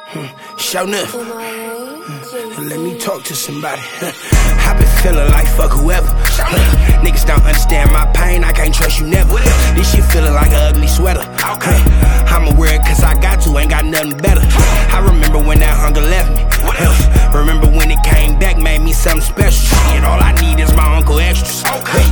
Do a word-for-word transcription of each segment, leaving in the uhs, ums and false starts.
Show enough. Let me talk to somebody. I been feeling like fuck whoever. Niggas don't understand my pain, I can't trust you never. This shit feeling like an ugly sweater. I'ma wear it cause I got to, ain't got nothing better. I remember when that hunger left me. Remember when it came back, made me something special. Shit, all I need is my Uncle Extras.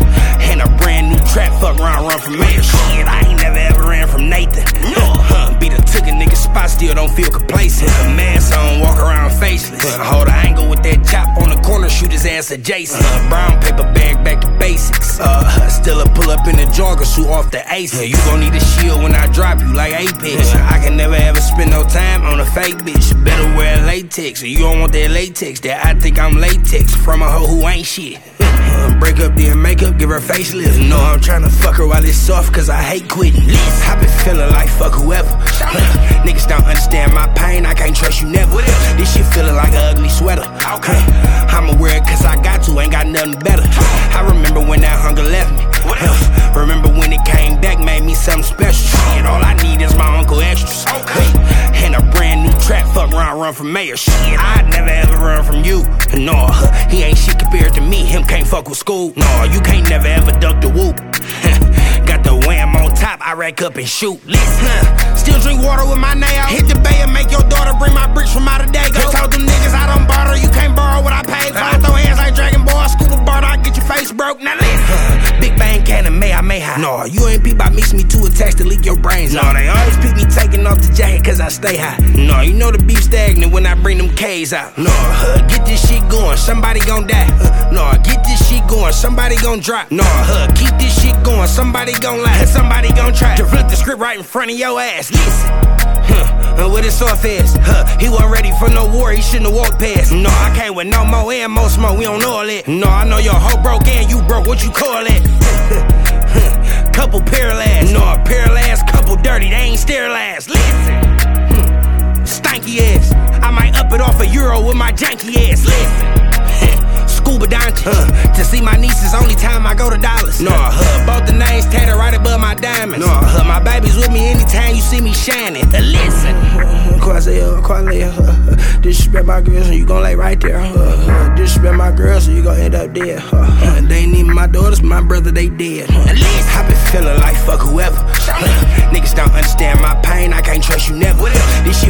And a brand new trap, fuck around, run from mayor. Shit, I ain't never ever ran from Nathan. Beat a took a nigga spot, still don't feel complacent. A mask on, walk around faceless. Hold an angle with that chop on the corner, shoot his ass adjacent. Brown paper bag, back to basics. Uh, still a pull up in the jogger, suit off the ace. You gon' need a shield when I drop you like Apex. I can never ever spend no time on a fake bitch. Better wear latex, or you don't want that latex. That I think I'm latex from a hoe who ain't shit. Break up, then make up, give her facelift. No, I'm tryna fuck her while it's soft, cause I hate quitting. I been feeling like fuck whoever. Niggas don't understand my pain, I can't trust you never. This shit feeling like an ugly sweater. I'ma wear it cause I got to, ain't got nothing better. I remember when that hunger left me. Remember when it came back, made me something special. Shit, all I need is my Uncle Extras. And a brand new trap, fuck around, run from mayor. Shit, I'd never ever run from you. No, he ain't shit compared to me, him can't fuck with school. No, you can't never ever duck the whoop. Got the wham on top, I rack up and shoot. Listen, still drink water with my nail. Hit the bay and make your daughter bring my bricks from out of day. Go told them niggas I don't borrow, you can't borrow what I paid for. I throw hands like Dragon Ball, scuba bar, I get your face broke. Now listen, Big Bang Cannon, may I may high. No, you ain't peep by mix me too attached to leak your brains. No, they always peep me taking off the jacket cause I stay high. No, you know the beef stagnant when I bring them K's out. No, uh, get this shit going, somebody gon' die. Uh, no, get this shit going, somebody gon' drop. No, uh, keep this shit going, somebody gon' lie, somebody gon' try to flip the script right in front of your ass. Listen, huh, uh, with his soft ass, huh, he wasn't ready for no war, he shouldn't have walked past. No, I came with no more and more smoke, we don't know all that. No, I know your hoe broke and you broke, what you call it? Couple paralyzed, no, a paralyzed, couple dirty, they ain't sterilized. Listen, hmm, stanky ass, I might up it off a euro with my janky ass. Listen, Scuba Dante, uh, to see my nieces only time I go to Dollars. No, uh, both the names tatted right above my diamonds. No, uh, my baby's with me anytime you see me shining. Uh, listen, Quazelle, Quazelle, uh, disrespect my girls and you gon' lay right there. Uh, uh, disrespect my girls so you gon' end up dead. Uh, uh, they ain't even my daughters, my brother they dead. Uh, I been feeling like fuck whoever. Uh, niggas don't understand my pain, I can't trust you never. This shit